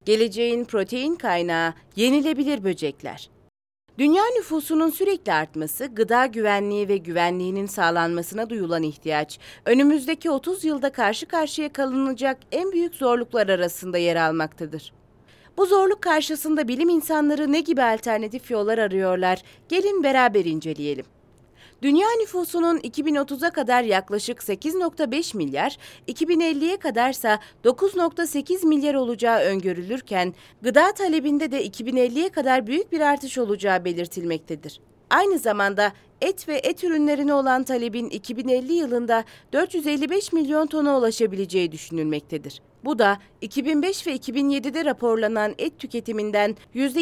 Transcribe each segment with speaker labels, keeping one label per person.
Speaker 1: Geleceğin protein kaynağı yenilebilir böcekler. Dünya nüfusunun sürekli artması, gıda güvenliği ve güvenliğinin sağlanmasına duyulan ihtiyaç, önümüzdeki 30 yılda karşı karşıya kalınacak en büyük zorluklar arasında yer almaktadır. Bu zorluk karşısında bilim insanları ne gibi alternatif yollar arıyorlar? Gelin beraber inceleyelim. Dünya nüfusunun 2030'a kadar yaklaşık 8,5 milyar, 2050'ye kadarsa 9,8 milyar olacağı öngörülürken, gıda talebinde de 2050'ye kadar büyük bir artış olacağı belirtilmektedir. Aynı zamanda et ve et ürünlerine olan talebin 2050 yılında 455 milyon tona ulaşabileceği düşünülmektedir. Bu da 2005 ve 2007'de raporlanan et tüketiminden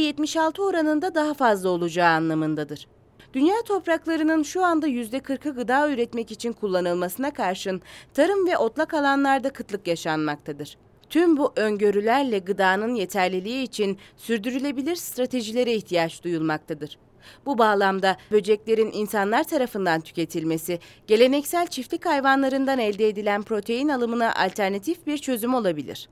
Speaker 1: %76 oranında daha fazla olacağı anlamındadır. Dünya topraklarının şu anda %40'ı gıda üretmek için kullanılmasına karşın tarım ve otlak alanlarda kıtlık yaşanmaktadır. Tüm bu öngörülerle gıdanın yeterliliği için sürdürülebilir stratejilere ihtiyaç duyulmaktadır. Bu bağlamda böceklerin insanlar tarafından tüketilmesi, geleneksel çiftlik hayvanlarından elde edilen protein alımına alternatif bir çözüm olabilir.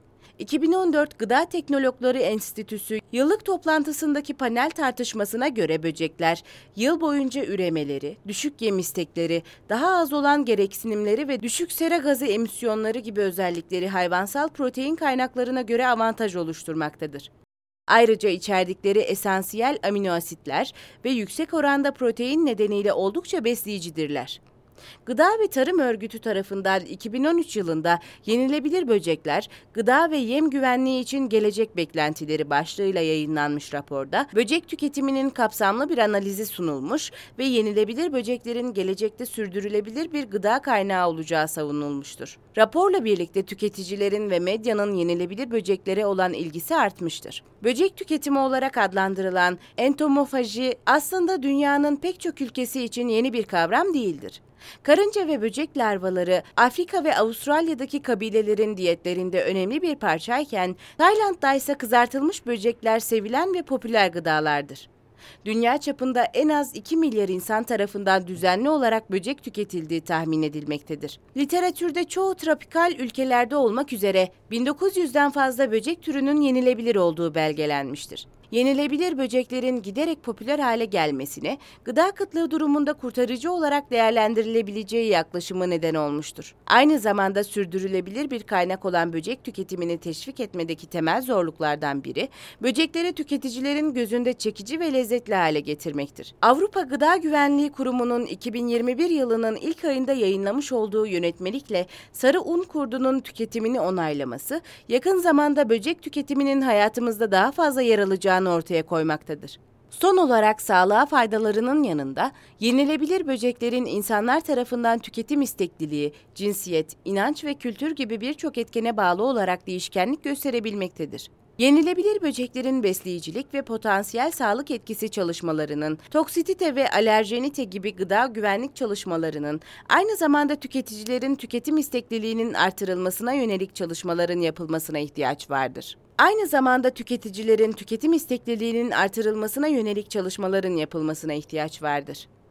Speaker 1: 2014 Gıda Teknologları Enstitüsü yıllık toplantısındaki panel tartışmasına göre böcekler, yıl boyunca üremeleri, düşük yem istekleri, daha az olan gereksinimleri ve düşük sera gazı emisyonları gibi özellikleri hayvansal protein kaynaklarına göre avantaj oluşturmaktadır. Ayrıca içerdikleri esansiyel amino asitler ve yüksek oranda protein nedeniyle oldukça besleyicidirler. Gıda ve Tarım Örgütü tarafından 2013 yılında Yenilebilir Böcekler, Gıda ve Yem Güvenliği için Gelecek Beklentileri başlığıyla yayınlanmış raporda, böcek tüketiminin kapsamlı bir analizi sunulmuş ve yenilebilir böceklerin gelecekte sürdürülebilir bir gıda kaynağı olacağı savunulmuştur. Raporla birlikte tüketicilerin ve medyanın yenilebilir böceklere olan ilgisi artmıştır. Böcek tüketimi olarak adlandırılan entomofaji aslında dünyanın pek çok ülkesi için yeni bir kavram değildir. Karınca ve böcek larvaları Afrika ve Avustralya'daki kabilelerin diyetlerinde önemli bir parçayken, Tayland'da ise kızartılmış böcekler sevilen ve popüler gıdalardır. Dünya çapında en az 2 milyar insan tarafından düzenli olarak böcek tüketildiği tahmin edilmektedir. Literatürde çoğu tropikal ülkelerde olmak üzere 1900'den fazla böcek türünün yenilebilir olduğu belgelenmiştir. Yenilebilir böceklerin giderek popüler hale gelmesine, gıda kıtlığı durumunda kurtarıcı olarak değerlendirilebileceği yaklaşımı neden olmuştur. Aynı zamanda sürdürülebilir bir kaynak olan böcek tüketimini teşvik etmedeki temel zorluklardan biri, böcekleri tüketicilerin gözünde çekici ve lezzetli hale getirmektir. Avrupa Gıda Güvenliği Kurumu'nun 2021 yılının ilk ayında yayınlamış olduğu yönetmelikle sarı un kurdunun tüketimini onaylaması, yakın zamanda böcek tüketiminin hayatımızda daha fazla yer alacağını ortaya koymaktadır. Son olarak sağlığa faydalarının yanında yenilebilir böceklerin insanlar tarafından tüketim istekliliği, cinsiyet, inanç ve kültür gibi birçok etkene bağlı olarak değişkenlik gösterebilmektedir. Yenilebilir böceklerin besleyicilik ve potansiyel sağlık etkisi çalışmalarının, toksitite ve alerjenite gibi gıda güvenlik çalışmalarının, aynı zamanda tüketicilerin tüketim istekliliğinin artırılmasına yönelik çalışmaların yapılmasına ihtiyaç vardır. Aynı zamanda tüketicilerin tüketim istekliliğinin artırılmasına yönelik çalışmaların yapılmasına ihtiyaç vardır.